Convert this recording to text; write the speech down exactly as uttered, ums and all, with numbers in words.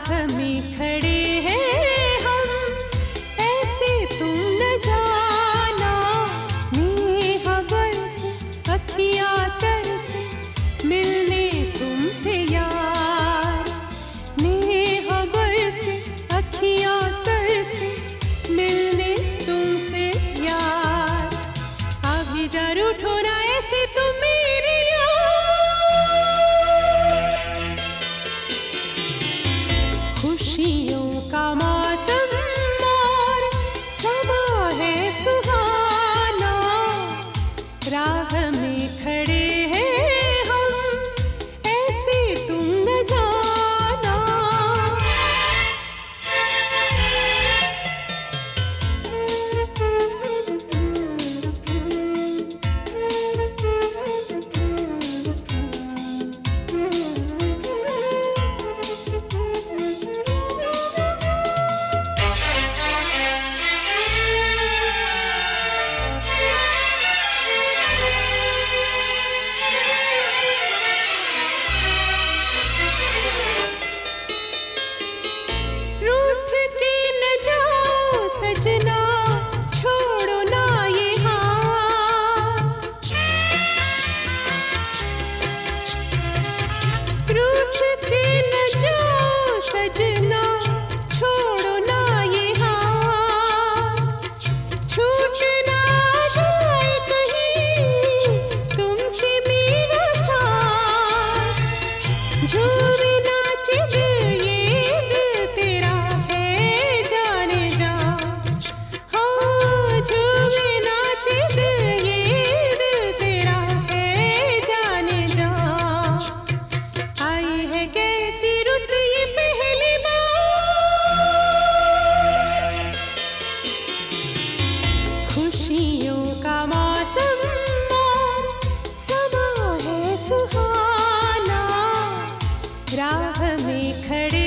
में खड़े हैं हम, ऐसे तुम न जाना। नेहा बरसे अखियाँ तरसे मिलने तुमसे यार। नेहा बरसे अखियाँ तरसे मिलने तुमसे यार। अभी जर उठो ना ऐसे तुम मेरी खुशियों का मौसम और समा है सुहाना। राह में खड़े हैं हम, ऐसे तुम न जाना। रूठ के न जाओ सजना, छोड़ो ना ये हाथ। रूठ के न जाओ सजना, छोड़ो ना ये हाथ। छूट ना जाए कहीं तुमसे मेरा साथ। झूमे नाचे दिल ये दिल तेरा है जाने जा। हाँ झूमे नाचे दिल ये दिल तेरा है जाने जा। आई है कैसी रुत ये पहली बार, खुशियों का मौसम और समा है सुहाना। राह में खड़े